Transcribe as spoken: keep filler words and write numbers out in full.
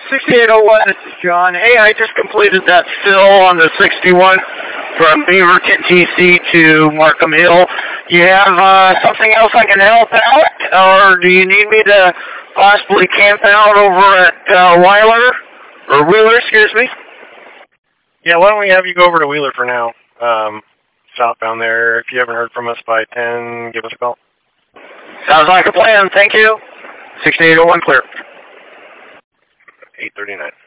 sixty-eight oh one, this is John. Hey, I just completed that fill on the sixty-one from Beaverton T C to Markham Hill. You have uh, something else I can help out, or do you need me to possibly camp out over at uh, Weiler, or Wheeler, excuse me? Yeah, why don't we have you go over to Wheeler for now? Um, southbound there. If you haven't heard from us by ten, give us a call. Sounds like a plan. Thank you. sixty-eight oh one clear. eight thirty-nine.